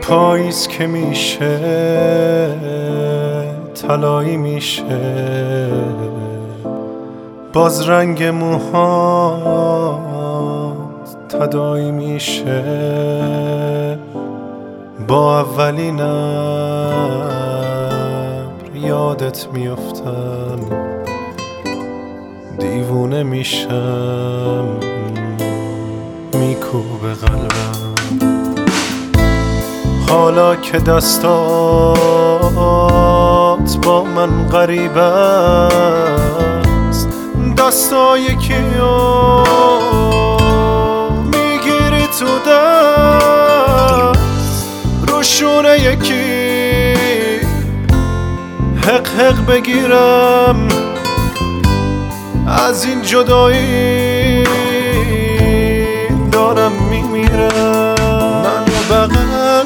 پاییز که میشه طلایی میشه، باز رنگ موهات تداعی میشه. با اولین ابر یادت میافتم، دیوونه میشم، میکوبه قلبم. حالا که دستات با من غریب است، دستای کیو میگیری تو دست، روشونه یکی حق حق بگیرم. از این جدایی دارم میمیرم. منو بغل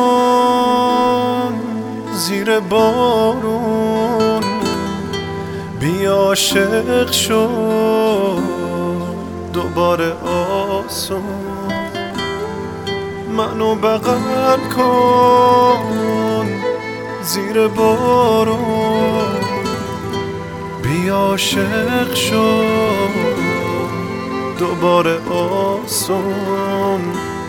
کن زیر بارون، بیا عاشق شو دوباره آسون. منو بغل کن زیر بارون، بیا عاشق شو دوباره آسون.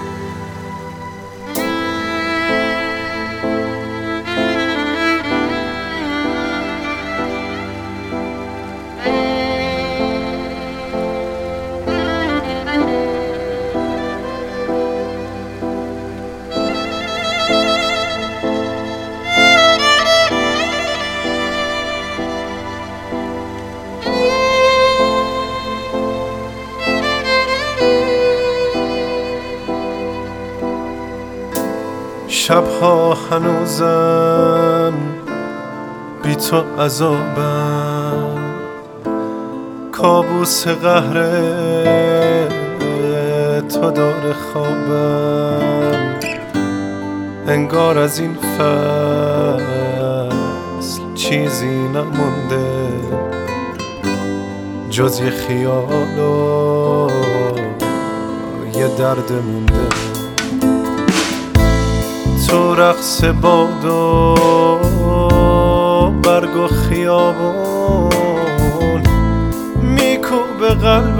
شبها هنوزم بی تو عذابم، کابوس قهر تو داره خوابم. انگار از این فصل چیزی نمونده جز یه خیال و یه درد مونده. تو رقص باد و برگ و خیابون میکوبه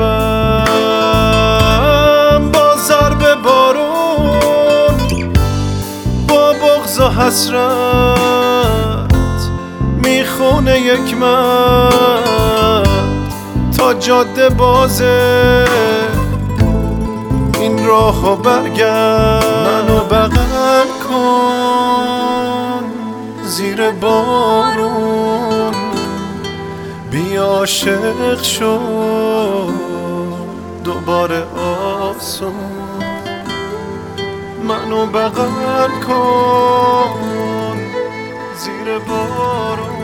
قلبم با ضرب بارون. با بغض و حسرت میخونه یک مرد تا جاده بازه این راهو برگرد. منو بغل کن زیر بارون، بیا عاشق شو دوباره آسون. منو بغل کن زیر بارون.